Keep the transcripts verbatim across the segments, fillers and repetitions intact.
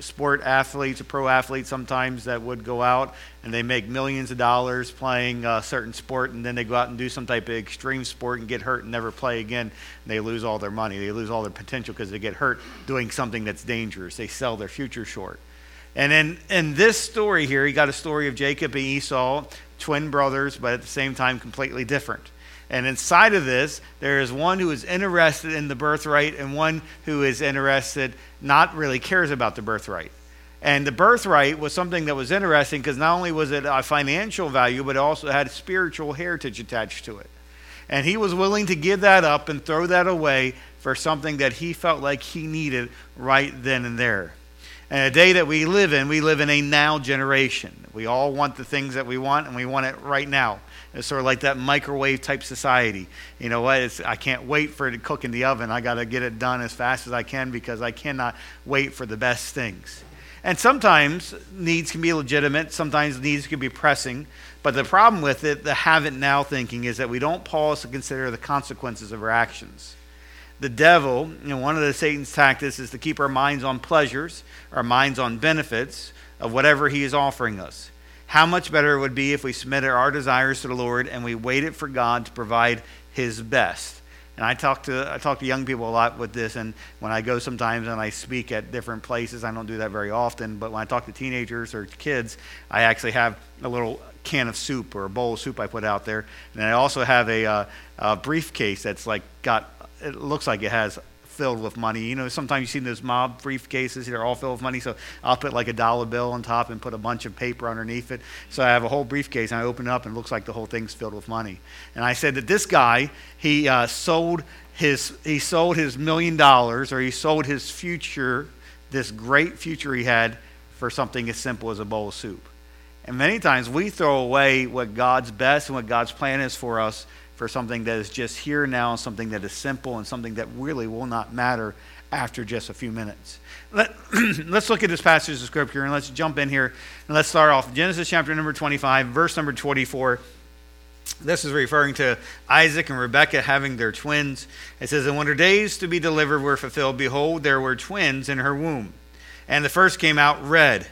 sport athletes, pro athletes sometimes that would go out and they make millions of dollars playing a certain sport, and then they go out and do some type of extreme sport and get hurt and never play again. And they lose all their money. They lose all their potential because they get hurt doing something that's dangerous. They sell their future short. And in, in this story here, you got a story of Jacob and Esau, twin brothers, but at the same time completely different. And inside of this, there is one who is interested in the birthright and one who is interested, not really cares about the birthright. And the birthright was something that was interesting because not only was it a financial value, but it also had spiritual heritage attached to it. And he was willing to give that up and throw that away for something that he felt like he needed right then and there. And a day that we live in, we live in a now generation. We all want the things that we want, and we want it right now. It's sort of like that microwave type society. You know what? It's, I can't wait for it to cook in the oven. I got to get it done as fast as I can because I cannot wait for the best things. And sometimes needs can be legitimate. Sometimes needs can be pressing. But the problem with it, the have it now thinking, is that we don't pause to consider the consequences of our actions. The devil, you know, one of the Satan's tactics is to keep our minds on pleasures, our minds on benefits of whatever he is offering us. How much better it would be if we submitted our desires to the Lord and we waited for God to provide his best. And I talk to I talk to young people a lot with this, and when I go sometimes and I speak at different places, I don't do that very often, but when I talk to teenagers or kids, I actually have a little can of soup or a bowl of soup I put out there. And I also have a, uh, a briefcase that's like got, it looks like it has filled with money. You know, sometimes you see those mob briefcases, they're all filled with money. So I'll put like a dollar bill on top and put a bunch of paper underneath it. So I have a whole briefcase and I open it up and it looks like the whole thing's filled with money. And I said that this guy, he uh, sold his he sold his million dollars, or he sold his future, this great future he had, for something as simple as a bowl of soup. And many times we throw away what God's best and what God's plan is for us for something that is just here now, something that is simple and something that really will not matter after just a few minutes. Let, let's look at this passage of scripture and let's jump in here and let's start off. Genesis chapter number twenty-five, verse number twenty-four. This is referring to Isaac and Rebekah having their twins. It says, "And when her days to be delivered were fulfilled, behold, there were twins in her womb. And the first came out red,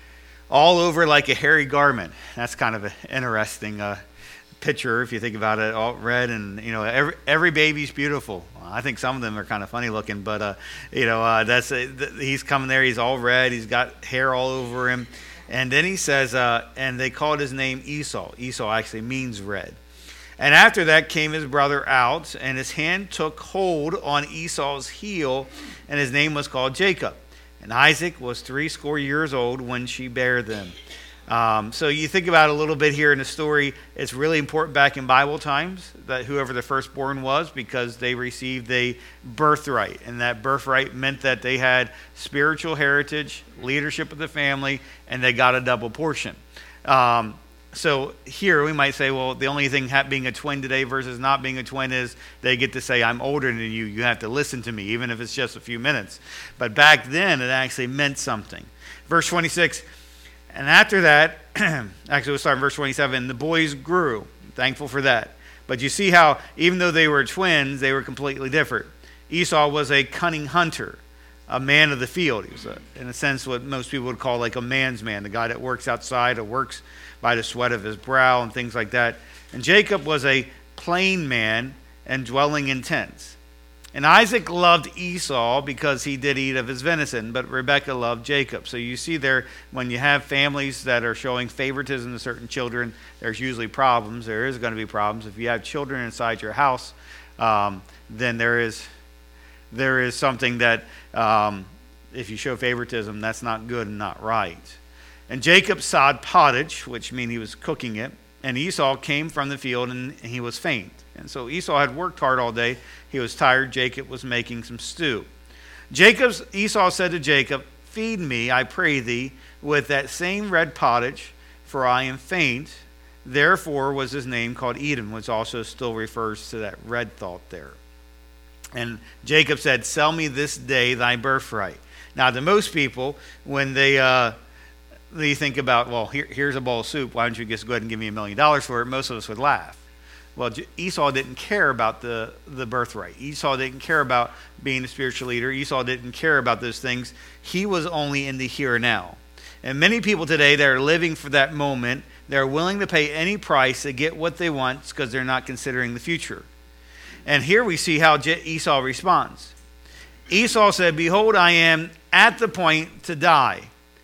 all over like a hairy garment." That's kind of an interesting uh, picture if you think about it. All red, and you know, every every baby's beautiful. Well, I think some of them are kind of funny looking, but uh, you know, uh, that's uh, th- he's coming there. He's all red. He's got hair all over him, and then he says, uh, and they called his name Esau. Esau actually means red. And after that came his brother out, and his hand took hold on Esau's heel, and his name was called Jacob. And Isaac was threescore years old when she bare them. Um, so you think about it a little bit here in the story. It's really important back in Bible times that whoever the firstborn was, because they received a birthright. And that birthright meant that they had spiritual heritage, leadership of the family, and they got a double portion. Um, so here we might say, well, the only thing being a twin today versus not being a twin is they get to say, I'm older than you. You have to listen to me, even if it's just a few minutes. But back then, it actually meant something. Verse twenty-six, and after that, actually we'll start in verse twenty-seven, the boys grew. Thankful for that. But you see how, even though they were twins, they were completely different. Esau was a cunning hunter, a man of the field. He was, a, in a sense, what most people would call like a man's man, the guy that works outside or works by the sweat of his brow and things like that. And Jacob was a plain man and dwelling in tents. And Isaac loved Esau because he did eat of his venison, but Rebekah loved Jacob. So you see there, when you have families that are showing favoritism to certain children, there's usually problems. There is going to be problems. If you have children inside your house, um, then there is there is something that, um, if you show favoritism, that's not good and not right. And Jacob sawed pottage, which means he was cooking it, and Esau came from the field and he was faint. And so Esau had worked hard all day. He was tired. Jacob was making some stew. Jacob's Esau said to Jacob, feed me, I pray thee, with that same red pottage, for I am faint. Therefore was his name called Edom, which also still refers to that red thought there. And Jacob said, sell me this day thy birthright. Now to most people, when they uh, they think about, well, here, here's a bowl of soup, why don't you just go ahead and give me a million dollars for it? Most of us would laugh. Well, Esau didn't care about the, the birthright. Esau didn't care about being a spiritual leader. Esau didn't care about those things. He was only in the here and now. And many people today that are living for that moment, they're willing to pay any price to get what they want because they're not considering the future. And here we see how Esau responds. Esau said, "Behold, I am at the point to die."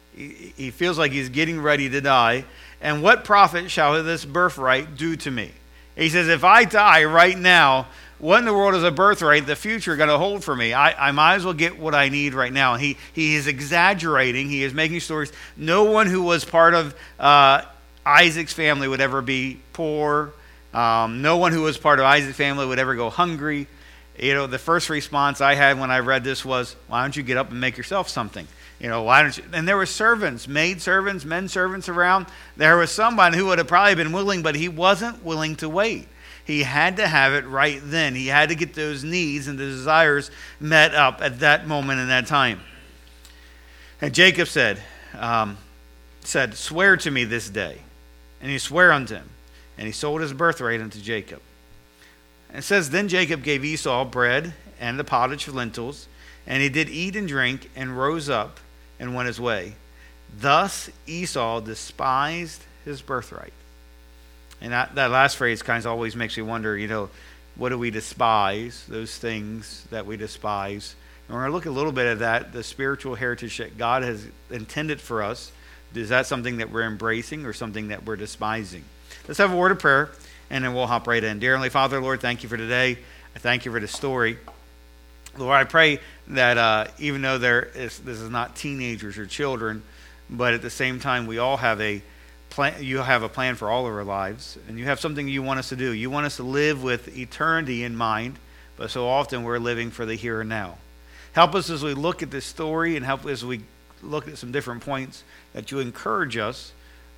He feels like he's getting ready to die. "And what profit shall this birthright do to me?" He says, if I die right now, what in the world is a birthright the future going to hold for me? I, I might as well get what I need right now. And he, he is exaggerating. He is making stories. No one who was part of uh, Isaac's family would ever be poor. Um, no one who was part of Isaac's family would ever go hungry. You know, the first response I had when I read this was, why don't you get up and make yourself something? You know, why don't you? And there were servants, maid servants, men servants around. There was someone who would have probably been willing, but he wasn't willing to wait. He had to have it right then. He had to get those needs and the desires met up at that moment and that time. And Jacob said, um, said, "Swear to me this day." And he swore unto him. And he sold his birthright unto Jacob. And it says, then Jacob gave Esau bread and the pottage of lentils, and he did eat and drink, and rose up and went his way. Thus Esau despised his birthright. And that, that last phrase kind of always makes me wonder, you know, what do we despise? Those things that we despise. And we're going to look a little bit at that, the spiritual heritage that God has intended for us. Is that something that we're embracing or something that we're despising? Let's have a word of prayer, and then we'll hop right in. Dear Heavenly Father, Lord, thank you for today. I thank you for the story. Lord, I pray that uh, even though there is, this is not teenagers or children, but at the same time, we all have a plan. You have a plan for all of our lives, and you have something you want us to do. You want us to live with eternity in mind, but so often we're living for the here and now. Help us as we look at this story, and help as we look at some different points, that you encourage us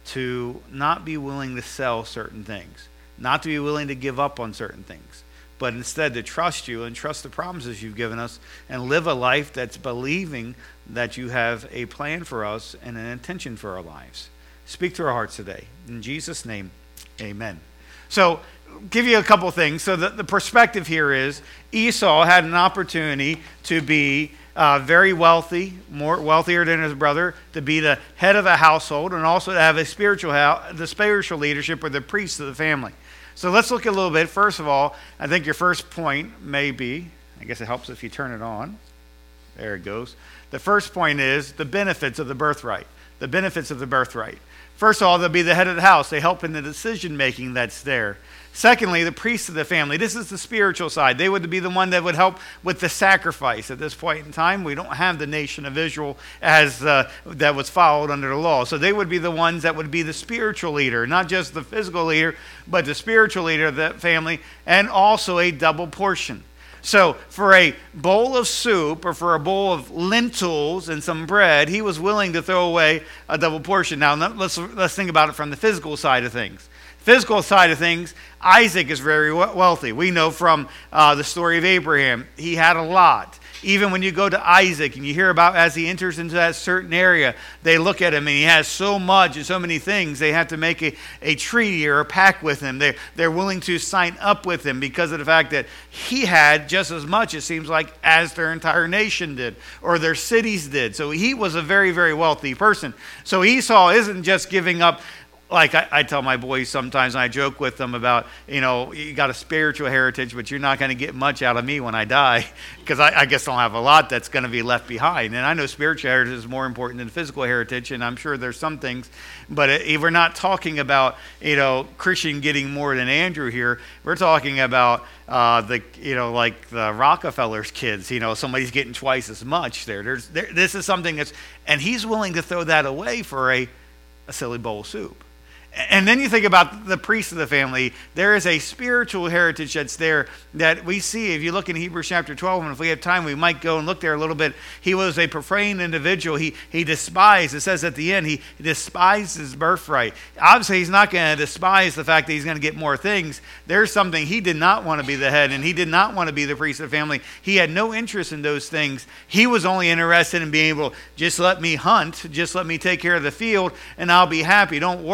to not be willing to sell certain things, not to be willing to give up on certain things, but instead to trust you and trust the promises you've given us and live a life that's believing that you have a plan for us and an intention for our lives. Speak to our hearts today. In Jesus' name, amen. So, give you a couple things. So the, the perspective here is Esau had an opportunity to be uh, very wealthy, more wealthier than his brother, to be the head of a household, and also to have a spiritual the spiritual leadership or the priest of the family. So let's look a little bit. First of all, I think your first point may be, I guess it helps if you turn it on. There it goes. The first point is the benefits of the birthright. The benefits of the birthright. First of all, they'll be the head of the house. They help in the decision making that's there. Secondly, the priests of the family. This is the spiritual side. They would be the one that would help with the sacrifice. At this point in time, we don't have the nation of Israel as uh, that was followed under the law. So they would be the ones that would be the spiritual leader, not just the physical leader, but the spiritual leader of that family, and also a double portion. So for a bowl of soup or for a bowl of lentils and some bread, he was willing to throw away a double portion. Now let's let's think about it from the physical side of things. Physical side of things, Isaac is very wealthy. We know from uh, the story of Abraham, he had a lot. Even when you go to Isaac and you hear about as he enters into that certain area, they look at him and he has so much and so many things. They have to make a, a treaty or a pact with him. They, they're willing to sign up with him because of the fact that he had just as much, it seems like, as their entire nation did or their cities did. So he was a very, very wealthy person. So Esau isn't just giving up. Like I, I tell my boys sometimes, and I joke with them about, you know, you got a spiritual heritage, but you're not going to get much out of me when I die, because I, I guess I'll have a lot that's going to be left behind. And I know spiritual heritage is more important than physical heritage, and I'm sure there's some things, but it, we're not talking about, you know, Christian getting more than Andrew here. We're talking about uh, the, you know, like the Rockefeller's kids. You know, somebody's getting twice as much there. There's there, this is something that's, and he's willing to throw that away for a, a silly bowl of soup. And then you think about the priests of the family. There is a spiritual heritage that's there that we see. If you look in Hebrews chapter twelve, and if we have time, we might go and look there a little bit. He was a profane individual. He he despised, it says at the end, he despised his birthright. Obviously, he's not going to despise the fact that he's going to get more things. There's something he did not want to be the head, and he did not want to be the priest of the family. He had no interest in those things. He was only interested in being able, just let me hunt, just let me take care of the field, and I'll be happy. Don't worry about the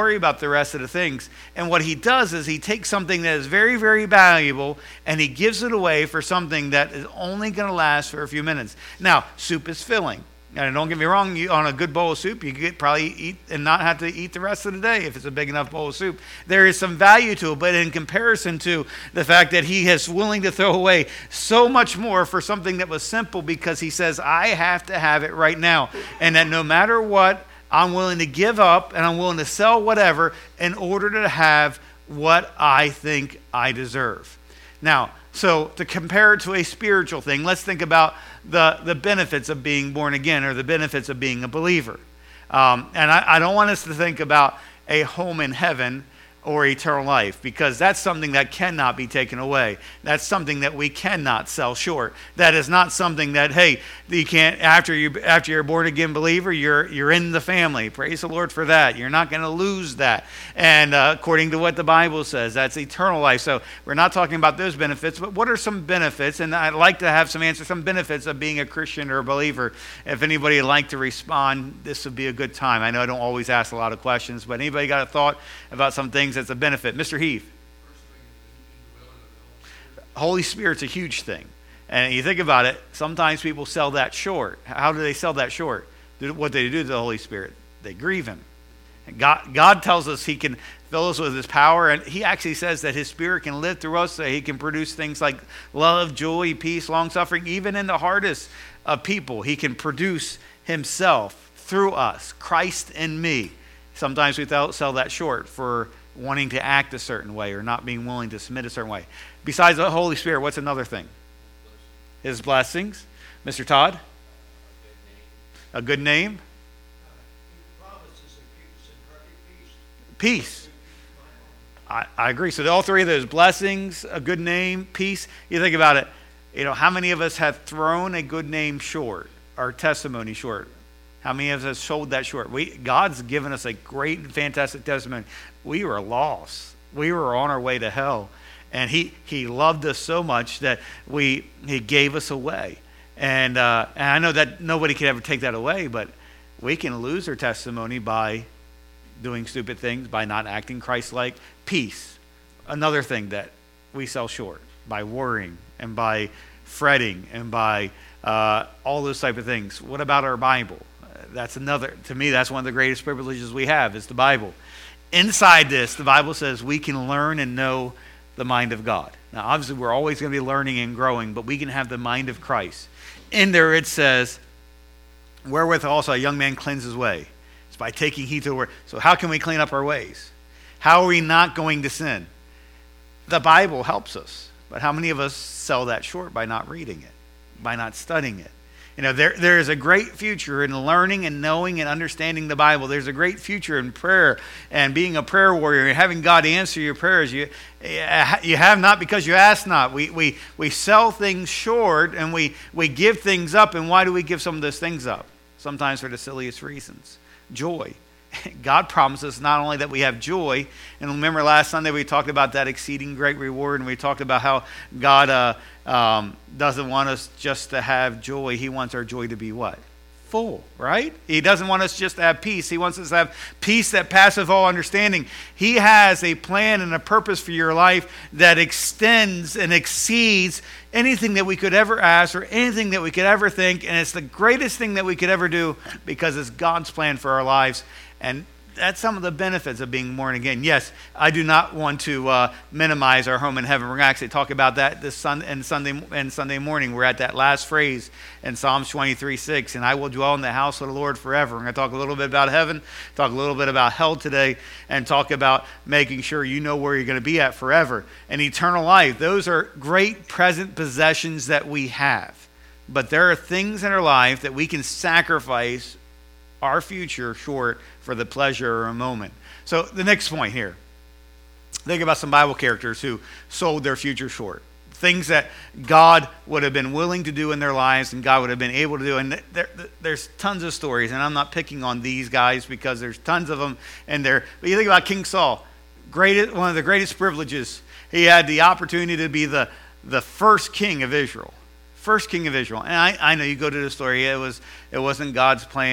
the rest of the things. And what he does is he takes something that is very, very valuable and he gives it away for something that is only going to last for a few minutes. Now, soup is filling. And don't get me wrong, you, on a good bowl of soup, you could probably eat and not have to eat the rest of the day if it's a big enough bowl of soup. There is some value to it, but in comparison to the fact that he is willing to throw away so much more for something that was simple because he says, I have to have it right now. And that no matter what, I'm willing to give up and I'm willing to sell whatever in order to have what I think I deserve. Now, so to compare it to a spiritual thing, let's think about the, the benefits of being born again or the benefits of being a believer. Um, and I, I don't want us to think about a home in heaven or eternal life, because that's something that cannot be taken away. That's something that we cannot sell short. That is not something that, hey, you can't, after you after you're a born again believer, you're you're in the family. Praise the Lord for that. You're not going to lose that. And uh, according to what the Bible says, that's eternal life. So we're not talking about those benefits, but what are some benefits? And I'd like to have some answers, some benefits of being a Christian or a believer. If anybody would like to respond, this would be a good time. I know I don't always ask a lot of questions, but anybody got a thought about some things that's a benefit? Mister Heath. Holy Spirit's a huge thing. And you think about it, sometimes people sell that short. How do they sell that short? What do they do to the Holy Spirit? They grieve him. And God, God tells us he can fill us with his power, and he actually says that his Spirit can live through us, so he can produce things like love, joy, peace, long-suffering. Even in the hardest of people, he can produce himself through us, Christ in me. Sometimes we sell that short for wanting to act a certain way or not being willing to submit a certain way. Besides the Holy Spirit, what's another thing? His blessings. Mister Todd? A good name? Peace. I, I agree. So all three of those, blessings, a good name, peace. You think about it, you know, how many of us have thrown a good name short, our testimony short? How many of us have sold that short? We, God's given us a great and fantastic testimony. We were lost. We were on our way to hell. And he, he loved us so much that we he gave us away. And, uh, and I know that nobody can ever take that away, but we can lose our testimony by doing stupid things, by not acting Christ-like. Peace, another thing that we sell short, by worrying and by fretting and by uh, all those type of things. What about our Bible? That's another, to me, that's one of the greatest privileges we have, is the Bible. Inside this, the Bible says we can learn and know the mind of God. Now, obviously, we're always going to be learning and growing, but we can have the mind of Christ. In there, it says, wherewith also a young man cleanses his way. It's by taking heed to the word. So how can we clean up our ways? How are we not going to sin? The Bible helps us, but how many of us sell that short by not reading it, by not studying it? You know, there there is a great future in learning and knowing and understanding the Bible. There's a great future in prayer and being a prayer warrior and having God answer your prayers. You you have not because you ask not. We we we sell things short and we we give things up. And why do we give some of those things up? Sometimes for the silliest reasons. Joy. God promises not only that we have joy, and remember last Sunday we talked about that exceeding great reward, and we talked about how God uh, um, doesn't want us just to have joy. He wants our joy to be what? Full, right? He doesn't want us just to have peace. He wants us to have peace that passeth all understanding. He has a plan and a purpose for your life that extends and exceeds anything that we could ever ask or anything that we could ever think, and it's the greatest thing that we could ever do because it's God's plan for our lives. And that's some of the benefits of being born again. Yes, I do not want to uh, minimize our home in heaven. We're going to actually talk about that this sun and Sunday and Sunday morning. We're at that last phrase in Psalms twenty-three six, and I will dwell in the house of the Lord forever. We're going to talk a little bit about heaven, talk a little bit about hell today, and talk about making sure you know where you're going to be at forever. And eternal life, those are great present possessions that we have. But there are things in our life that we can sacrifice our future short for the pleasure of a moment. So the next point here, think about some Bible characters who sold their future short. Things that God would have been willing to do in their lives and God would have been able to do. And there, there's tons of stories, and I'm not picking on these guys because there's tons of them in there. But you think about King Saul, greatest, one of the greatest privileges. He had the opportunity to be the, the first king of Israel. First king of Israel. And I, I know you go to the story, it was it wasn't God's plan,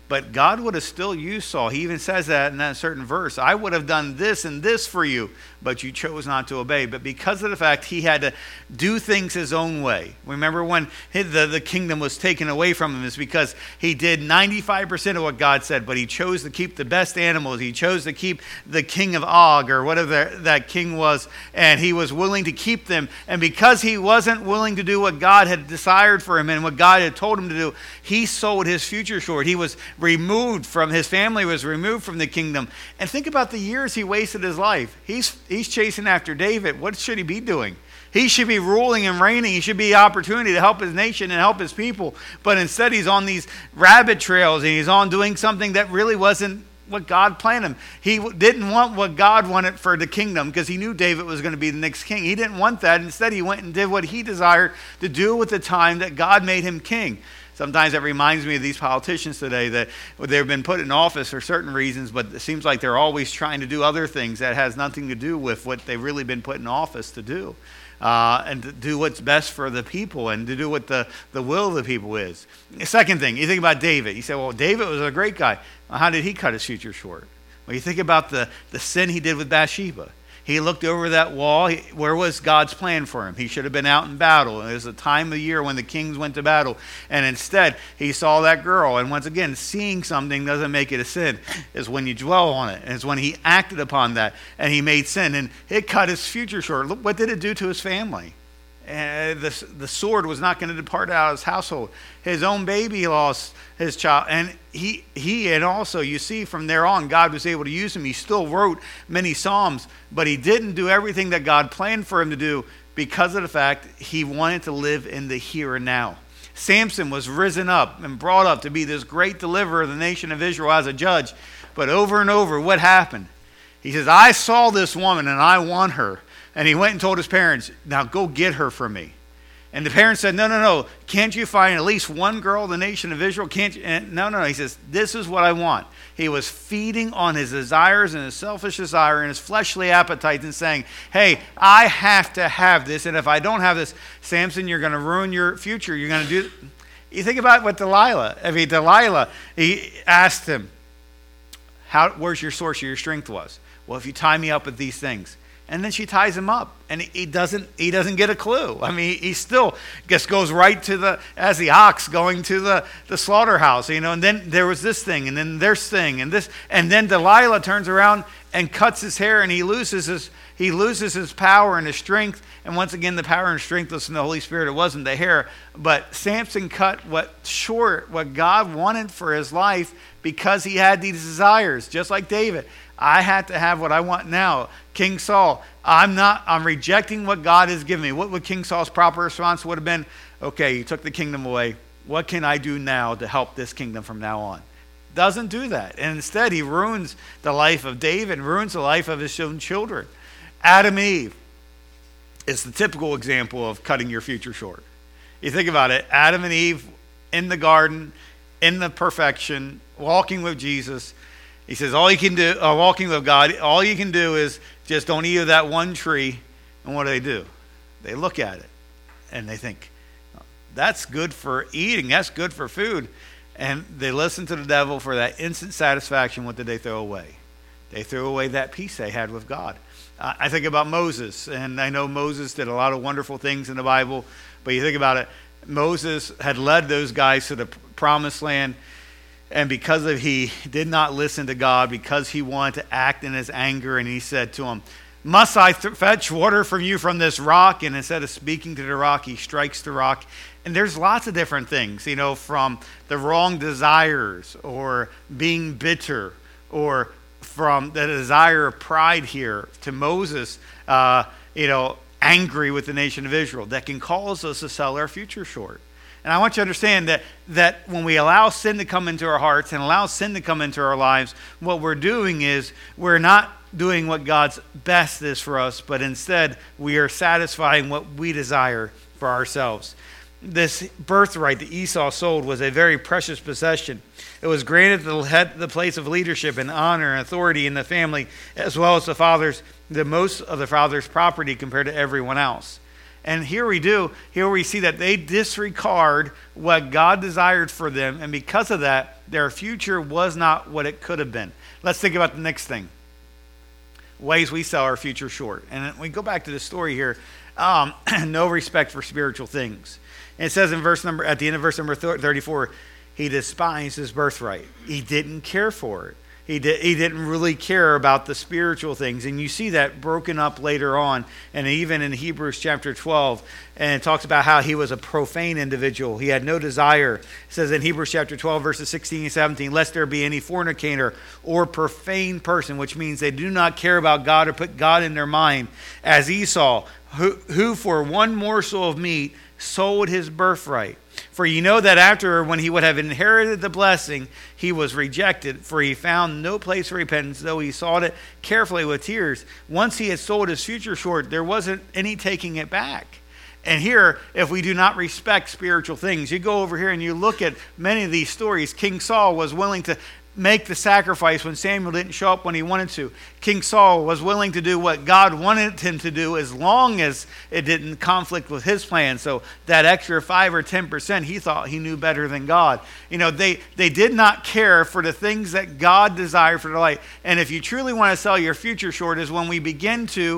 But God would have still used Saul. He even says that in that certain verse. I would have done this and this for you, but you chose not to obey. But because of the fact he had to do things his own way. Remember when the, the kingdom was taken away from him, is because he did ninety-five percent of what God said, but he chose to keep the best animals. He chose to keep the king of Og, or whatever that king was, and he was willing to keep them. And because he wasn't willing to do what God had desired for him and what God had told him to do, he sold his future short. He was removed from, his family was removed from the kingdom. And think about the years he wasted his life. He's he's chasing after David. What should he be doing? He should be ruling and reigning. He should be opportunity to help his nation and help his people. But instead he's on these rabbit trails, and he's on doing something that really wasn't what God planned him. He didn't want what God wanted for the kingdom, because he knew David was going to be the next king. He didn't want that. Instead, he went and did what he desired to do with the time that God made him king. Sometimes that reminds me of these politicians today that they've been put in office for certain reasons, but it seems like they're always trying to do other things that has nothing to do with what they've really been put in office to do. Uh, and to do what's best for the people, and to do what the, the will of the people is. The second thing, you think about David. You say, well, David was a great guy. Well, how did he cut his future short? Well, you think about the, the sin he did with Bathsheba. He looked over that wall. He, where was God's plan for him? He should have been out in battle. It was a time of year when the kings went to battle. And instead, he saw that girl. And once again, seeing something doesn't make it a sin. It's when you dwell on it. And it's when he acted upon that and he made sin. And it cut his future short. Look, what did it do to his family? And the, the sword was not going to depart out of his household. His own baby lost his child. And he, he and also, you see, from there on, God was able to use him. He still wrote many Psalms, but he didn't do everything that God planned for him to do because of the fact he wanted to live in the here and now. Samson was risen up and brought up to be this great deliverer of the nation of Israel as a judge. But over and over, what happened? He says, I saw this woman and I want her. And he went and told his parents, now go get her for me. And the parents said, no, no, no. Can't you find at least one girl in the nation of Israel? Can't you? And no, no, no. He says, this is what I want. He was feeding on his desires and his selfish desire and his fleshly appetites and saying, hey, I have to have this. And if I don't have this, Samson, you're going to ruin your future. You're going to do. You think about what Delilah. I mean, Delilah, he asked him, how, where's your source of your strength was? Well, if you tie me up with these things. And then she ties him up, and he doesn't he doesn't get a clue. I mean, he still just goes right to the, as the ox going to the, the slaughterhouse, you know, and then there was this thing, and then there's thing, and this, and then Delilah turns around and cuts his hair, and he loses his, he loses his power and his strength, and once again, the power and strength was from the Holy Spirit. It wasn't the hair, but Samson cut what short, what God wanted for his life because he had these desires, just like David. I had to have what I want now. King Saul, I'm not, I'm rejecting what God has given me. What would King Saul's proper response would have been? Okay, you took the kingdom away. What can I do now to help this kingdom from now on? Doesn't do that. And instead, he ruins the life of David, ruins the life of his own children. Adam and Eve is the typical example of cutting your future short. You think about it, Adam and Eve in the garden, in the perfection, walking with Jesus. He says, all you can do, uh, walking with God, all you can do is just don't eat of that one tree. And what do they do? They look at it and they think, that's good for eating. That's good for food. And they listen to the devil for that instant satisfaction. What did they throw away? They threw away that peace they had with God. Uh, I think about Moses, and I know Moses did a lot of wonderful things in the Bible, but you think about it, Moses had led those guys to the promised land. And because of he did not listen to God, because he wanted to act in his anger, and he said to him, must I th- fetch water from you from this rock? And instead of speaking to the rock, he strikes the rock. And there's lots of different things, you know, from the wrong desires or being bitter or from the desire of pride here to Moses, uh, you know, angry with the nation of Israel that can cause us to sell our future short. And I want you to understand that, that when we allow sin to come into our hearts and allow sin to come into our lives, what we're doing is we're not doing what God's best is for us, but instead we are satisfying what we desire for ourselves. This birthright that Esau sold was a very precious possession. It was granted to the head, the place of leadership and honor and authority in the family, as well as the father's, the most of the father's property compared to everyone else. And here we do, here we see that they disregard what God desired for them, and because of that, their future was not what it could have been. Let's think about the next thing. Ways we sell our future short. And we go back to the story here. Um, no respect for spiritual things. And it says in verse number, at the end of verse number thirty-four, he despised his birthright. He didn't care for it. He, did, he didn't really care about the spiritual things. And you see that broken up later on. And even in Hebrews chapter twelve, and it talks about how he was a profane individual. He had no desire. It says in Hebrews chapter twelve, verses sixteen and seventeen, lest there be any fornicator or profane person, which means they do not care about God or put God in their mind, as Esau, who, who for one morsel of meat sold his birthright. For you know that after, when he would have inherited the blessing, he was rejected, for he found no place for repentance, though he sought it carefully with tears. Once he had sold his future short, there wasn't any taking it back. And here, if we do not respect spiritual things, you go over here and you look at many of these stories. King Saul was willing to make the sacrifice when Samuel didn't show up when he wanted to. King Saul was willing to do what God wanted him to do as long as it didn't conflict with his plan. So that extra five or ten percent, he thought he knew better than God. You know, they, they did not care for the things that God desired for their life. And if you truly want to sell your future short, is when we begin to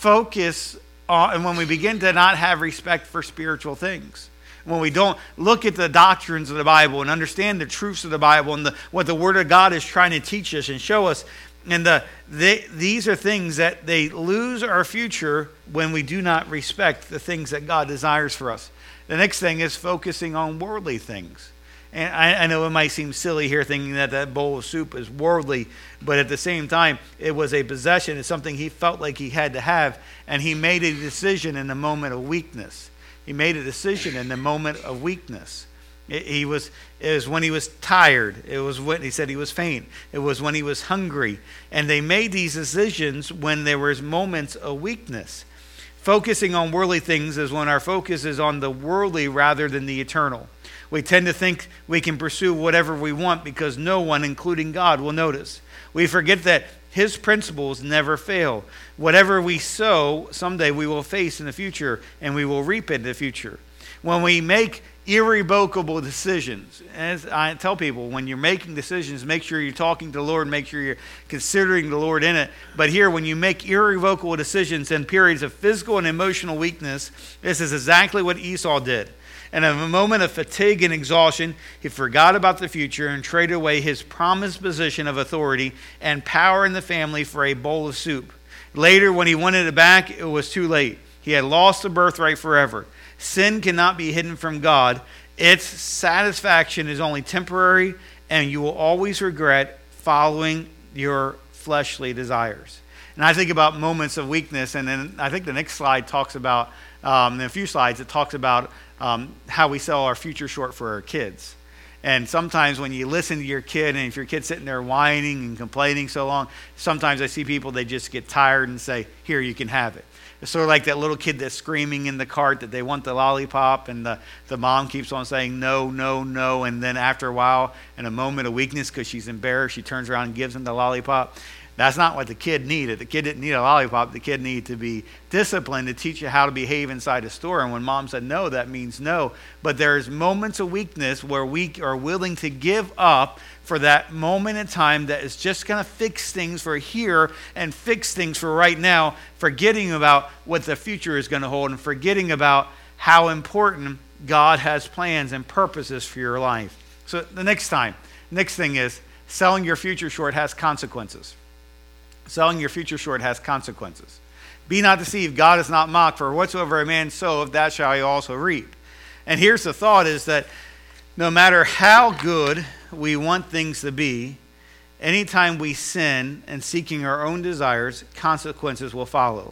focus on, and when we begin to not have respect for spiritual things. When we don't look at the doctrines of the Bible and understand the truths of the Bible and the, what the Word of God is trying to teach us and show us. And the, they, these are things that they lose our future when we do not respect the things that God desires for us. The next thing is focusing on worldly things. And I, I know it might seem silly here thinking that that bowl of soup is worldly, but at the same time, it was a possession. It's something he felt like he had to have, and he made a decision in a moment of weakness. He made a decision in the moment of weakness. It, he was, it was when he was tired. It was when he said he was faint. It was when he was hungry. And they made these decisions when there was moments of weakness. Focusing on worldly things is when our focus is on the worldly rather than the eternal. We tend to think we can pursue whatever we want because no one, including God, will notice. We forget that His principles never fail. Whatever we sow, someday we will face in the future, and we will reap in the future. When we make irrevocable decisions, as I tell people, when you're making decisions, make sure you're talking to the Lord, make sure you're considering the Lord in it. But here, when you make irrevocable decisions in periods of physical and emotional weakness, this is exactly what Esau did. And in a moment of fatigue and exhaustion, he forgot about the future and traded away his promised position of authority and power in the family for a bowl of soup. Later, when he wanted it back, it was too late. He had lost the birthright forever. Sin cannot be hidden from God. Its satisfaction is only temporary, and you will always regret following your fleshly desires. And I think about moments of weakness, and then I think the next slide talks about, um, in a few slides, it talks about Um, how we sell our future short for our kids. And sometimes when you listen to your kid, and if your kid's sitting there whining and complaining so long, sometimes I see people, they just get tired and say, here, you can have it. It's sort of like that little kid that's screaming in the cart that they want the lollipop, and the, the mom keeps on saying no, no, no, and then after a while, in a moment of weakness because she's embarrassed, she turns around and gives them the lollipop. That's not what the kid needed. The kid didn't need a lollipop. The kid needed to be disciplined to teach you how to behave inside a store. And when mom said no, that means no. But there's moments of weakness where we are willing to give up for that moment in time that is just going to fix things for here and fix things for right now, forgetting about what the future is going to hold and forgetting about how important God has plans and purposes for your life. So the next time, next thing is selling your future short has consequences. Selling your future short has consequences. Be not deceived, God is not mocked, for whatsoever a man soweth, that shall he also reap. And here's the thought is that no matter how good we want things to be, anytime we sin and seeking our own desires, consequences will follow.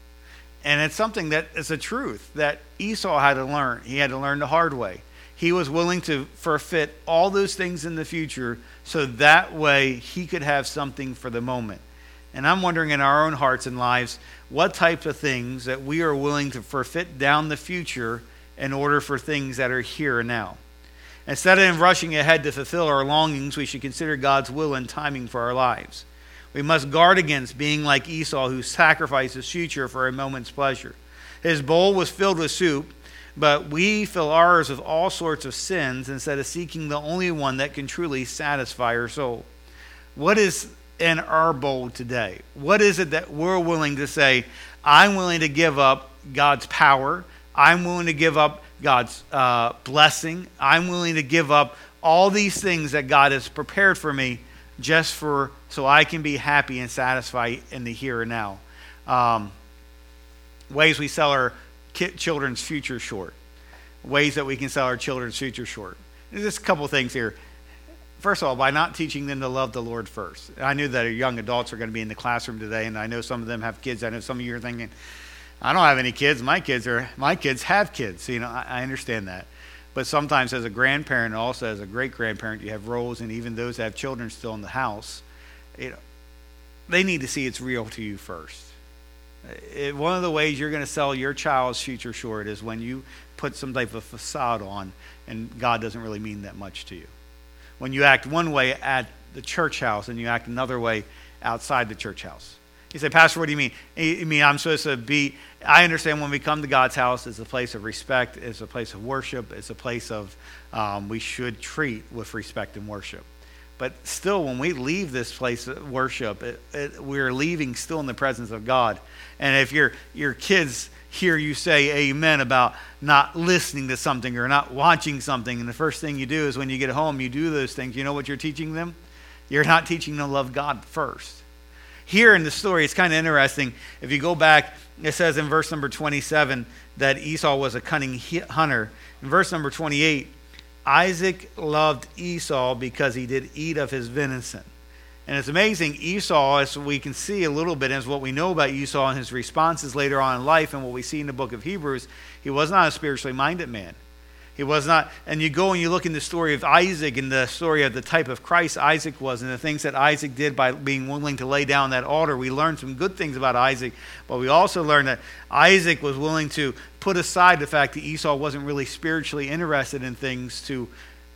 And it's something that is a truth that Esau had to learn. He had to learn the hard way. He was willing to forfeit all those things in the future so that way he could have something for the moment. And I'm wondering in our own hearts and lives, what types of things that we are willing to forfeit down the future in order for things that are here and now. Instead of rushing ahead to fulfill our longings, we should consider God's will and timing for our lives. We must guard against being like Esau, who sacrificed his future for a moment's pleasure. His bowl was filled with soup, but we fill ours with all sorts of sins instead of seeking the only one that can truly satisfy our soul. What is in our bowl today? What is it that we're willing to say, I'm willing to give up God's power. I'm willing to give up God's uh, blessing. I'm willing to give up all these things that God has prepared for me just for so I can be happy and satisfied in the here and now. Um, ways we sell our ki- children's future short. Ways that we can sell our children's future short. There's just a couple things here. First of all, by not teaching them to love the Lord first. I knew that our young adults are going to be in the classroom today, and I know some of them have kids. I know some of you are thinking, I don't have any kids. My kids are my kids have kids. You know, I, I understand that. But sometimes as a grandparent, and also as a great-grandparent, you have roles, and even those that have children still in the house, you know, they need to see it's real to you first. It, one of the ways you're going to sell your child's future short is when you put some type of facade on, and God doesn't really mean that much to you. When you act one way at the church house and you act another way outside the church house. You say, Pastor, what do you mean? You mean I'm supposed to be, I understand when we come to God's house, it's a place of respect, it's a place of worship, it's a place of, um, we should treat with respect and worship. But still, when we leave this place of worship, it, it, we're leaving still in the presence of God. And if your your kids hear you say amen about not listening to something or not watching something, and the first thing you do is when you get home, you do those things, you know what you're teaching them? You're not teaching them to love God first. Here in the story, it's kind of interesting. If you go back, it says in verse number twenty-seven that Esau was a cunning hunter. In verse number twenty-eight, Isaac loved Esau because he did eat of his venison. And it's amazing, Esau, as we can see a little bit, as what we know about Esau and his responses later on in life and what we see in the book of Hebrews, he was not a spiritually minded man. He was not, and you go and you look in the story of Isaac and the story of the type of Christ Isaac was and the things that Isaac did by being willing to lay down that altar. We learned some good things about Isaac, but we also learned that Isaac was willing to put aside the fact that Esau wasn't really spiritually interested in things to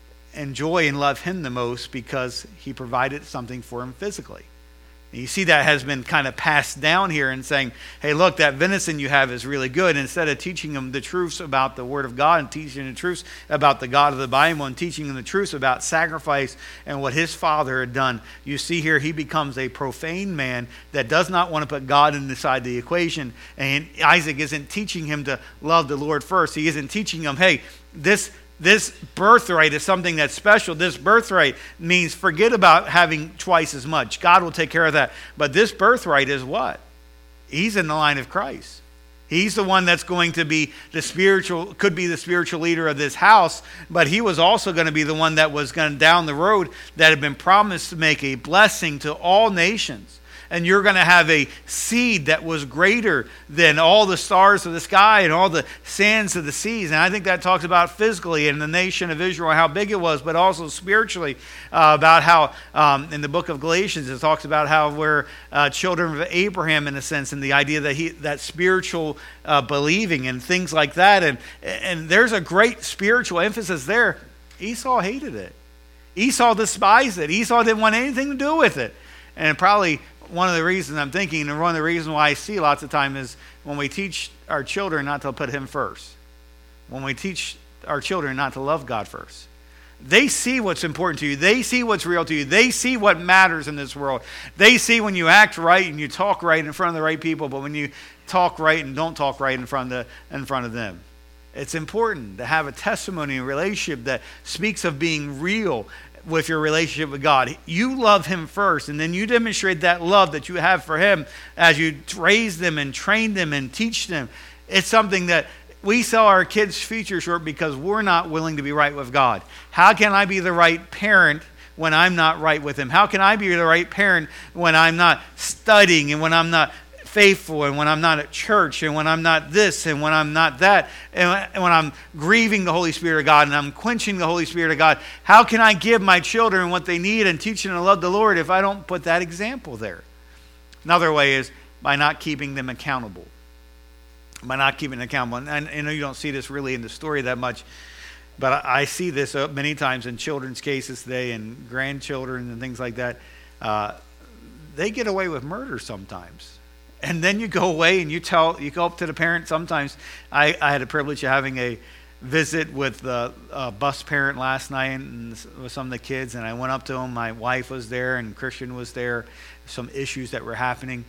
enjoy and love him the most because he provided something for him physically. And you see that has been kind of passed down here and saying, hey, look, that venison you have is really good. And instead of teaching them the truths about the Word of God and teaching the truths about the God of the Bible and teaching them the truths about sacrifice and what his father had done, you see here he becomes a profane man that does not want to put God inside the equation. And Isaac isn't teaching him to love the Lord first. He isn't teaching him, hey, this This birthright is something that's special. This birthright means forget about having twice as much. God will take care of that. But this birthright is what? He's in the line of Christ. He's the one that's going to be the spiritual, could be the spiritual leader of this house, but he was also going to be the one that was going down the road that had been promised to make a blessing to all nations. And you're going to have a seed that was greater than all the stars of the sky and all the sands of the seas. And I think that talks about physically in the nation of Israel, how big it was, but also spiritually uh, about how um, in the book of Galatians, it talks about how we're uh, children of Abraham in a sense, and the idea that he that spiritual uh, believing and things like that. And, and there's a great spiritual emphasis there. Esau hated it. Esau despised it. Esau didn't want anything to do with it. And probably one of the reasons I'm thinking, and one of the reasons why I see lots of time is when we teach our children not to put him first. When we teach our children not to love God first. They see what's important to you. They see what's real to you. They see what matters in this world. They see when you act right and you talk right in front of the right people, but when you talk right and don't talk right in front of, the, in front of them. It's important to have a testimony and relationship that speaks of being real with your relationship with God. You love him first, and then you demonstrate that love that you have for him as you raise them and train them and teach them. It's something that we sell our kids' future short because we're not willing to be right with God. How can I be the right parent when I'm not right with him? How can I be the right parent when I'm not studying and when I'm not faithful and when I'm not at church and when I'm not this and when I'm not that and when I'm grieving the Holy Spirit of God and I'm quenching the Holy Spirit of God? How can I give my children what they need and teach them to love the Lord if I don't put that example there? Another way is by not keeping them accountable. By not keeping them accountable. And I know you don't see this really in the story that much, but I see this many times in children's cases today and grandchildren and things like that. Uh, they get away with murder sometimes. And then you go away and you tell, you go up to the parent. Sometimes I, I had the privilege of having a visit with a, a bus parent last night and with some of the kids, and I went up to him. My wife was there and Christian was there. Some issues that were happening.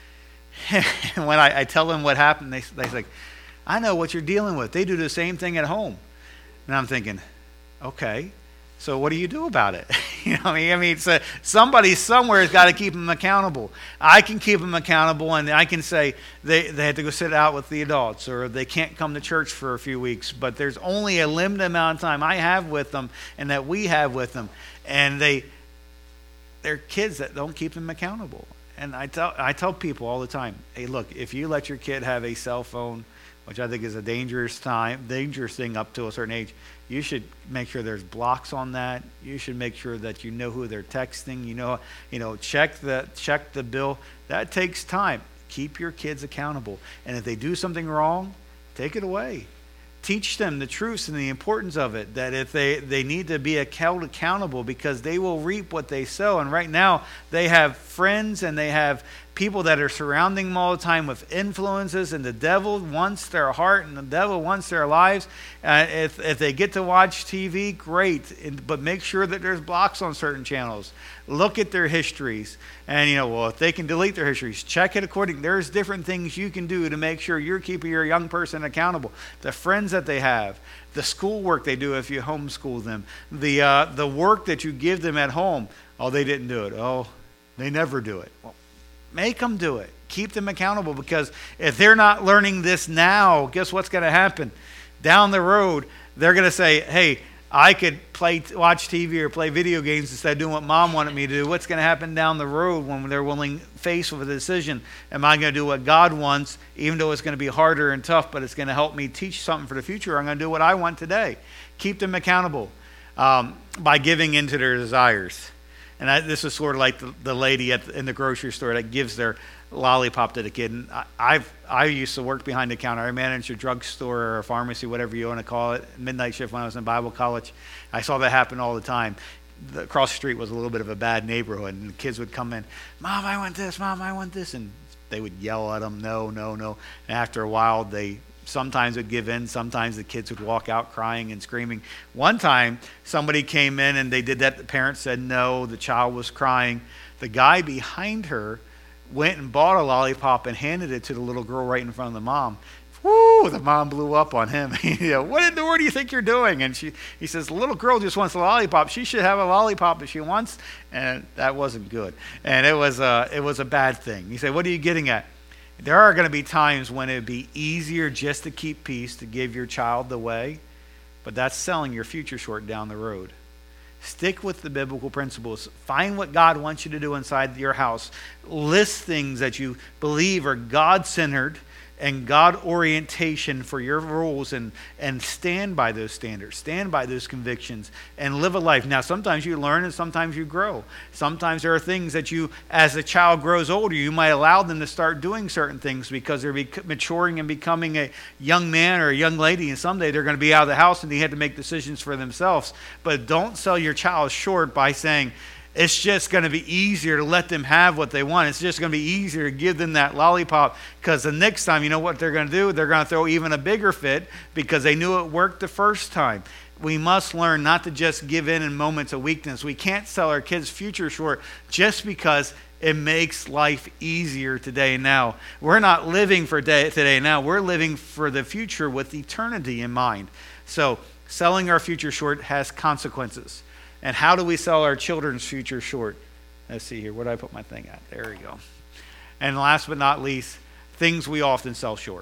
And when I, I tell them what happened, they they like, I know what you're dealing with. They do the same thing at home. And I'm thinking, okay, so what do you do about it? You know what I mean? I mean, it's a, somebody somewhere has got to keep them accountable. I can keep them accountable, and I can say they, they have to go sit out with the adults, or they can't come to church for a few weeks, but there's only a limited amount of time I have with them and that we have with them. And they, they're kids that don't keep them accountable. And I tell I tell people all the time, hey, look, if you let your kid have a cell phone, which I think is a dangerous time, dangerous thing up to a certain age, you should make sure there's blocks on that. You should make sure that you know who they're texting. You know, you know, check the check the bill. That takes time. Keep your kids accountable. And if they do something wrong, take it away. Teach them the truths and the importance of it, that if they, they need to be held accountable because they will reap what they sow. And right now, they have friends and they have people that are surrounding them all the time with influences, and the devil wants their heart and the devil wants their lives. Uh, if, if they get to watch T V, great, and, but make sure that there's blocks on certain channels. Look at their histories. And, you know, well, if they can delete their histories, check it according. There's different things you can do to make sure you're keeping your young person accountable. The friends that they have, the schoolwork they do if you homeschool them, the uh, the work that you give them at home. Oh, they didn't do it. Oh, they never do it. Well, make them do it. Keep them accountable, because if they're not learning this now, guess what's going to happen? Down the road, they're going to say, hey, I could play, watch T V or play video games instead of doing what mom wanted me to do. What's going to happen down the road when they're willing, faced with a decision? Am I going to do what God wants, even though it's going to be harder and tough, but it's going to help me teach something for the future? Or I'm going to do what I want today. Keep them accountable um, by giving into their desires. And I, this is sort of like the, the lady at the, in the grocery store that gives their lollipop to the kid. And I, I've I used to work behind the counter. I managed a drugstore or a pharmacy, whatever you want to call it, midnight shift when I was in Bible college. I saw that happen all the time. The, across the street was a little bit of a bad neighborhood, and the kids would come in, Mom, I want this, Mom, I want this. And they would yell at them, no, no, no. And after a while, they sometimes would give in. Sometimes the kids would walk out crying and screaming. One time, somebody came in and they did that. The parents said no. The child was crying. The guy behind her went and bought a lollipop and handed it to the little girl right in front of the mom. Woo! The mom blew up on him. You know, what in the world do you think you're doing? And she, he says, the little girl just wants a lollipop. She should have a lollipop if she wants. And that wasn't good. And it was a, it was a bad thing. You say, what are you getting at? There are going to be times when it would be easier just to keep peace, to give your child the way, but that's selling your future short down the road. Stick with the biblical principles. Find what God wants you to do inside your house. List things that you believe are God-centered and God orientation for your rules, and, and stand by those standards, stand by those convictions, and live a life. Now, sometimes you learn and sometimes you grow. Sometimes there are things that you, as a child grows older, you might allow them to start doing certain things because they're bec- maturing and becoming a young man or a young lady, and someday they're going to be out of the house and they have to make decisions for themselves. But don't sell your child short by saying, it's just going to be easier to let them have what they want. It's just going to be easier to give them that lollipop, because the next time, you know what they're going to do? They're going to throw even a bigger fit because they knew it worked the first time. We must learn not to just give in in moments of weakness. We can't sell our kids' future short just because it makes life easier today and now. We're not living for day, today and now. We're living for the future with eternity in mind. So selling our future short has consequences. And how do we sell our children's future short? Let's see here. Where did I put my thing at? There we go. And last but not least, things we often sell short.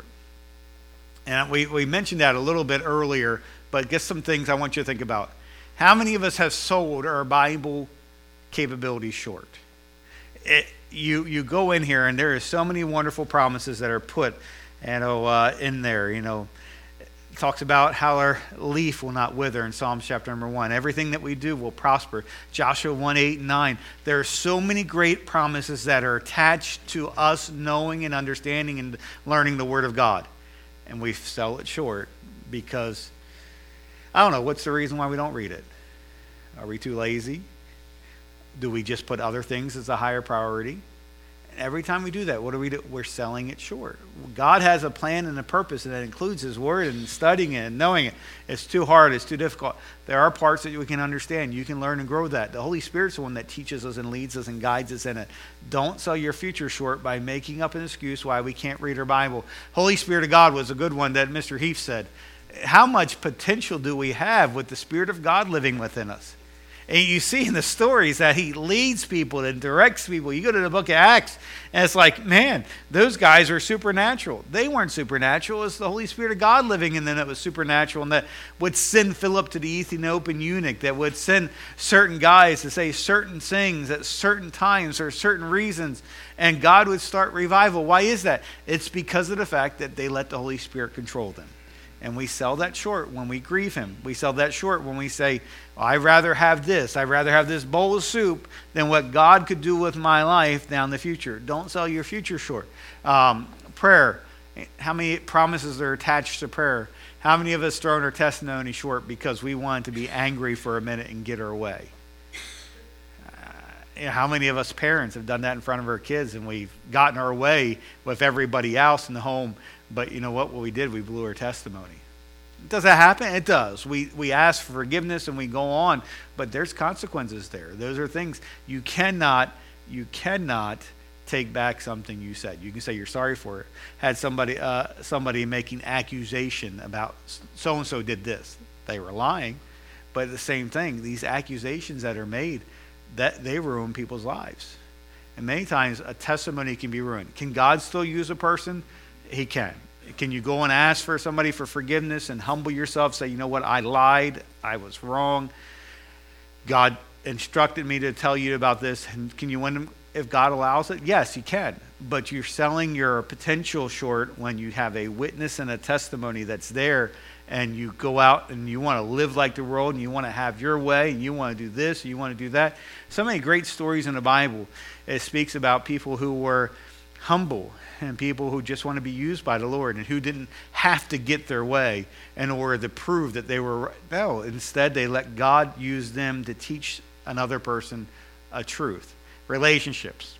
And we, we mentioned that a little bit earlier, but just some things I want you to think about. How many of us have sold our Bible capabilities short? It, you you go in here and there are so many wonderful promises that are put you know, uh, in there, you know. Talks about how our leaf will not wither in Psalms chapter number one. Everything that we do will prosper. Joshua one, eight, and nine. There are so many great promises that are attached to us knowing and understanding and learning the Word of God. And we sell it short because, I don't know, what's the reason why we don't read it? Are we too lazy? Do we just put other things as a higher priority? Every time we do that, what do we do? We're selling it short. God has a plan and a purpose, and that includes His Word and studying it and knowing it. It's too hard. It's too difficult. There are parts that we can understand. You can learn and grow that. The Holy Spirit's the one that teaches us and leads us and guides us in it. Don't sell your future short by making up an excuse why we can't read our Bible. Holy Spirit of God was a good one that Mister Heath said. How much potential do we have with the Spirit of God living within us? And you see in the stories that He leads people and directs people. You go to the book of Acts, and it's like, man, those guys are supernatural. They weren't supernatural. It's the Holy Spirit of God living in them that was supernatural, and that would send Philip to the Ethiopian eunuch, that would send certain guys to say certain things at certain times or certain reasons, and God would start revival. Why is that? It's because of the fact that they let the Holy Spirit control them. And we sell that short when we grieve Him. We sell that short when we say, I'd rather have this. I'd rather have this bowl of soup than what God could do with my life down the future. Don't sell your future short. Um, prayer. How many promises are attached to prayer? How many of us thrown our testimony short because we wanted to be angry for a minute and get our way? Uh, you know, how many of us parents have done that in front of our kids, and we've gotten our way with everybody else in the home? But you know what? What we did, we blew our testimony. Does that happen? It does. We we ask for forgiveness and we go on, but there's consequences there. Those are things you cannot you cannot take back something you said. You can say you're sorry for it. Had somebody uh, somebody making accusation about so and so did this. They were lying, but the same thing. These accusations that are made, that they ruin people's lives, and many times a testimony can be ruined. Can God still use a person? He can. Can you go and ask for somebody for forgiveness and humble yourself? Say, you know what? I lied. I was wrong. God instructed me to tell you about this. And can you win them if God allows it? Yes, you can. But you're selling your potential short when you have a witness and a testimony that's there, and you go out and you want to live like the world, and you want to have your way, and you want to do this, and you want to do that. So many great stories in the Bible. It speaks about people who were humble and people who just want to be used by the Lord and who didn't have to get their way in order to prove that they were right. No, instead they let God use them to teach another person a truth. Relationships.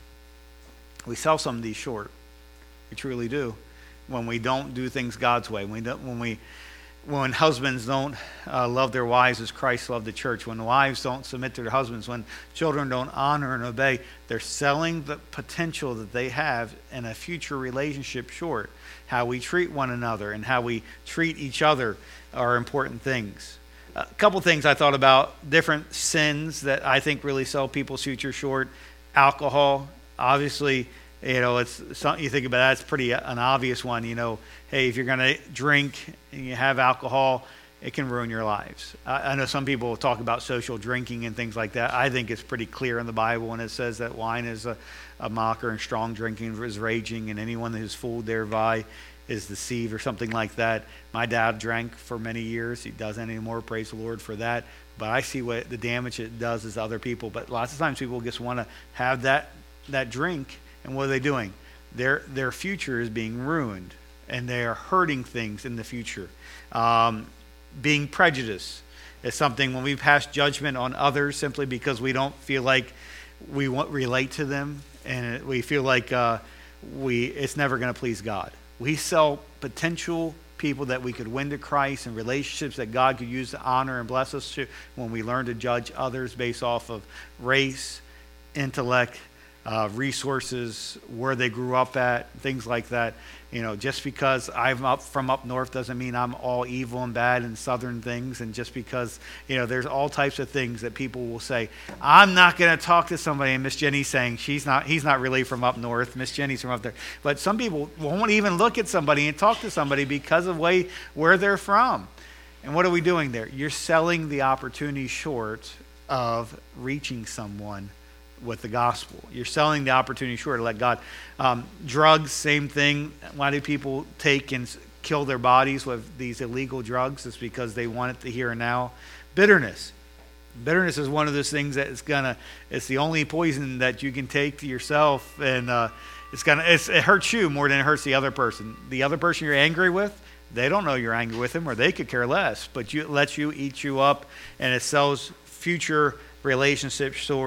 We sell some of these short. We truly do. When we don't do things God's way. When we don't, when we when husbands don't uh, love their wives as Christ loved the church, when wives don't submit to their husbands, when children don't honor and obey, they're selling the potential that they have in a future relationship short. How we treat one another and how we treat each other are important things. A couple things I thought about, different sins that I think really sell people's future short. Alcohol, obviously. You know, it's something you think about. That's pretty an obvious one. You know, hey, if you're going to drink and you have alcohol, it can ruin your lives. I, I know some people talk about social drinking and things like that. I think it's pretty clear in the Bible when it says that wine is a, a mocker and strong drinking is raging, and anyone who's fooled thereby is deceived, or something like that. My dad drank for many years. He doesn't anymore. Praise the Lord for that. But I see what the damage it does is to other people. But lots of times people just want to have that that drink. And what are they doing? Their their future is being ruined, and they are hurting things in the future. Um, being prejudiced is something when we pass judgment on others simply because we don't feel like we want relate to them, and we feel like uh, we it's never going to please God. We sell potential people that we could win to Christ and relationships that God could use to honor and bless us to when we learn to judge others based off of race, intellect, Uh, resources, where they grew up at, things like that. You know, just because I'm up from up north doesn't mean I'm all evil and bad and southern things. And just because, you know, there's all types of things that people will say, I'm not going to talk to somebody. And Miss Jenny's saying she's not, he's not really from up north. Miss Jenny's from up there. But some people won't even look at somebody and talk to somebody because of way where they're from. And what are we doing there? You're selling the opportunity short of reaching someone with the gospel. You're selling the opportunity short to let God. Um, drugs, same thing. Why do people take and kill their bodies with these illegal drugs? It's because they want it the here and now. Bitterness. Bitterness is one of those things that it's gonna. It's the only poison that you can take to yourself, and uh, it's gonna. It's, it hurts you more than it hurts the other person. The other person you're angry with, they don't know you're angry with them, or they could care less. But you, it lets you eat you up, and it sells future relationships short.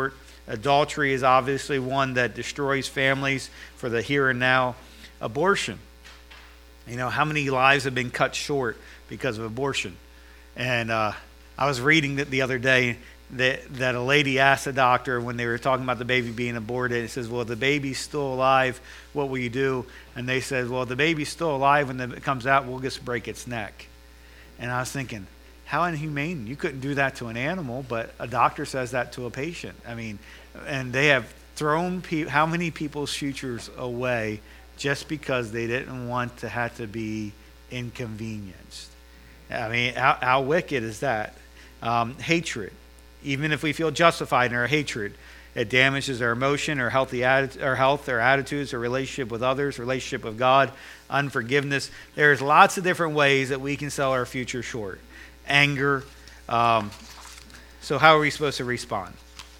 Adultery is obviously one that destroys families for the here and now. Abortion. You know, how many lives have been cut short because of abortion? And uh, I was reading that the other day that, that a lady asked a doctor when they were talking about the baby being aborted, it says, well, the baby's still alive, what will you do? And they said, well, the baby's still alive, when it comes out, we'll just break its neck. And I was thinking, how inhumane. You couldn't do that to an animal, but a doctor says that to a patient. I mean, and they have thrown pe- how many people's futures away just because they didn't want to have to be inconvenienced. I mean, how, how wicked is that? Um, hatred. Even if we feel justified in our hatred, it damages our emotion, our healthy atti- our health, our attitudes, our relationship with others, relationship with God, unforgiveness. There's lots of different ways that we can sell our future short. Anger. Um, so how are we supposed to respond?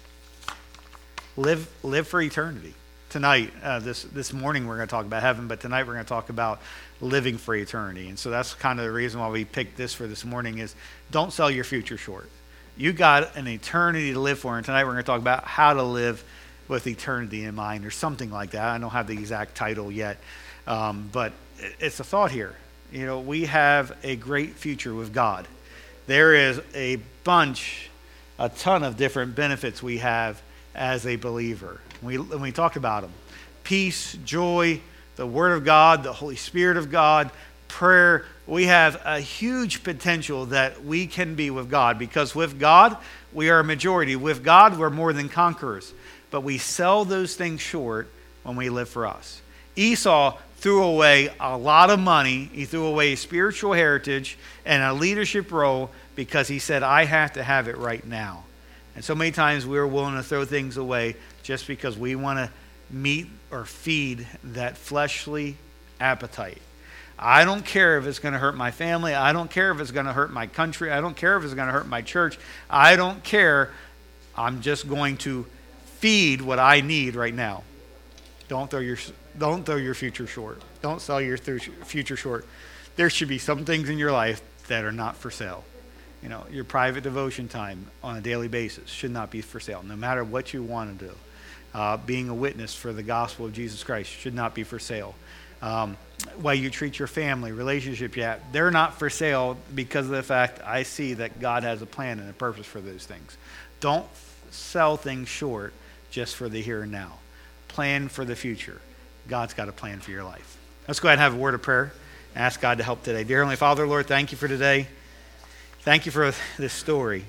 Live, live for eternity. Tonight, uh, this this morning, we're going to talk about heaven, but tonight we're going to talk about living for eternity. And so that's kind of the reason why we picked this for this morning is don't sell your future short. You got an eternity to live for, and tonight we're going to talk about how to live with eternity in mind or something like that. I don't have the exact title yet, um, but it's a thought here. You know, we have a great future with God. There is a bunch, a ton of different benefits we have as a believer. We, and we talked about them. Peace, joy, the Word of God, the Holy Spirit of God, prayer. We have a huge potential that we can be with God, because with God, we are a majority. With God, we're more than conquerors. But we sell those things short when we live for us. Esau threw away a lot of money. He threw away spiritual heritage and a leadership role because he said, I have to have it right now. And so many times we're willing to throw things away just because we want to meet or feed that fleshly appetite. I don't care if it's going to hurt my family. I don't care if it's going to hurt my country. I don't care if it's going to hurt my church. I don't care. I'm just going to feed what I need right now. Don't throw your don't throw your future short. Don't sell your future short. There should be some things in your life that are not for sale. You know, your private devotion time on a daily basis should not be for sale, no matter what you want to do. Uh, being a witness for the gospel of Jesus Christ should not be for sale. Um, way you treat your family, relationship, yeah, they're not for sale because of the fact I see that God has a plan and a purpose for those things. Don't sell things short just for the here and now. Plan for the future. God's got a plan for your life. Let's go ahead and have a word of prayer and ask God to help today. Dear Heavenly Father, Lord, thank you for today. Thank you for this story.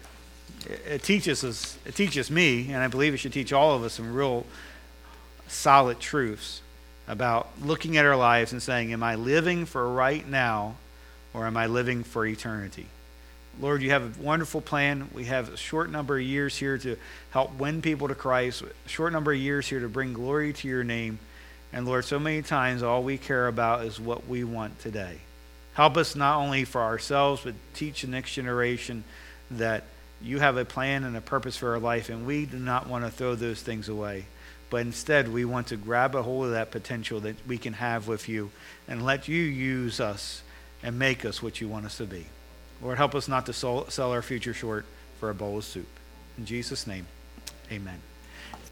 It teaches us, it teaches me, and I believe it should teach all of us some real solid truths about looking at our lives and saying, am I living for right now or am I living for eternity? Lord, you have a wonderful plan. We have a short number of years here to help win people to Christ, a short number of years here to bring glory to your name. And Lord, so many times all we care about is what we want today. Help us not only for ourselves, but teach the next generation that you have a plan and a purpose for our life, and we do not want to throw those things away. But instead, we want to grab a hold of that potential that we can have with you and let you use us and make us what you want us to be. Lord, help us not to sell our future short for a bowl of soup. In Jesus' name, amen.